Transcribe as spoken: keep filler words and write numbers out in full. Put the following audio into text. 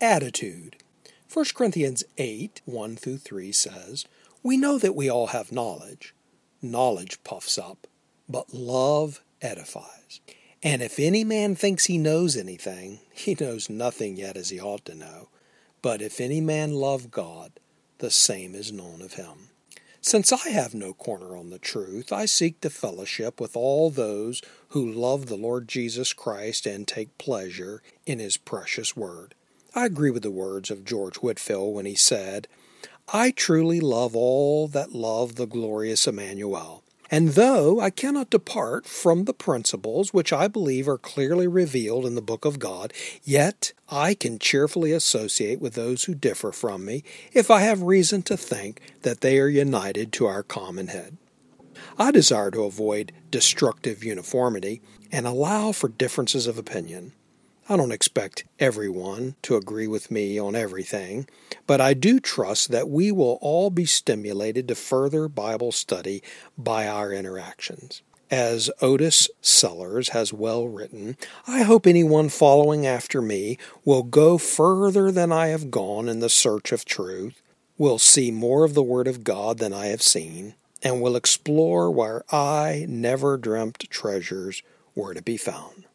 Attitude. First Corinthians eight, one through three says, "We know that we all have knowledge. Knowledge puffs up, but love edifies. And if any man thinks he knows anything, he knows nothing yet as he ought to know. But if any man love God, the same is known of him." Since I have no corner on the truth, I seek to fellowship with all those who love the Lord Jesus Christ and take pleasure in His precious word. I agree with the words of George Whitefield when he said, "I truly love all that love the glorious Emmanuel. And though I cannot depart from the principles which I believe are clearly revealed in the book of God, yet I can cheerfully associate with those who differ from me if I have reason to think that they are united to our common head. I desire to avoid destructive uniformity and allow for differences of opinion. I don't expect everyone to agree with me on everything, but I do trust that we will all be stimulated to further Bible study by our interactions. As Otis Sellers has well written, "I hope anyone following after me will go further than I have gone in the search of truth, will see more of the Word of God than I have seen, and will explore where I never dreamt treasures were to be found."